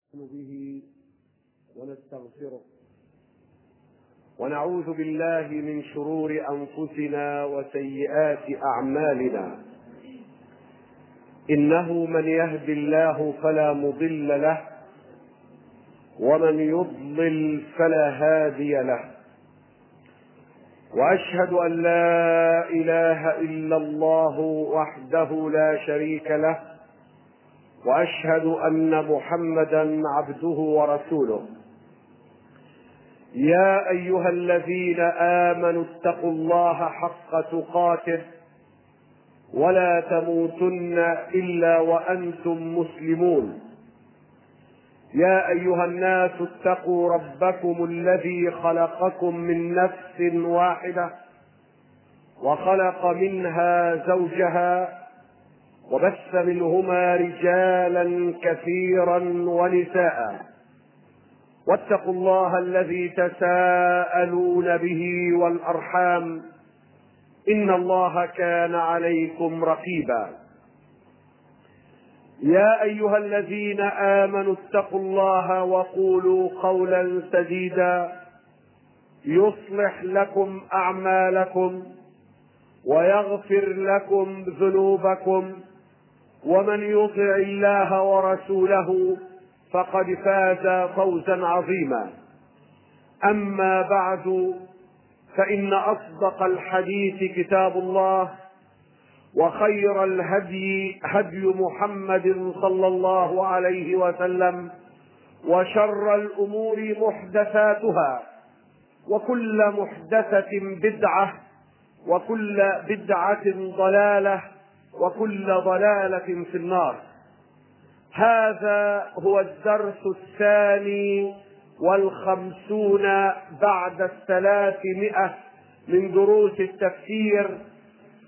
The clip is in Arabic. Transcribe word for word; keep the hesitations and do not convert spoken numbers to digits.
به ونستغفره ونعوذ بالله من شرور أنفسنا وسيئات أعمالنا. إنه من يهد الله فلا مضل له ومن يضلل فلا هادي له، وأشهد أن لا إله إلا الله وحده لا شريك له، وأشهد أن محمدا عبده ورسوله. يا أيها الذين آمنوا اتقوا الله حق تقاته ولا تموتن إلا وأنتم مسلمون. يا أيها الناس اتقوا ربكم الذي خلقكم من نفس واحدة وخلق منها زوجها وبث منهما رجالا كثيرا ونساء، واتقوا الله الذي تساءلون به والأرحام إن الله كان عليكم رقيبا. يا أيها الذين آمنوا اتقوا الله وقولوا قولا سديدا يصلح لكم أعمالكم ويغفر لكم ذنوبكم، ومن يطع الله ورسوله فقد فاز فوزا عظيما. أما بعد، فإن أصدق الحديث كتاب الله، وخير الهدي هدي محمد صلى الله عليه وسلم، وشر الأمور محدثاتها، وكل محدثة بدعة، وكل بدعة ضلالة، وكل ضلالة في النار. هذا هو الدرس الثاني والخمسون بعد الثلاثمائة من دروس التفسير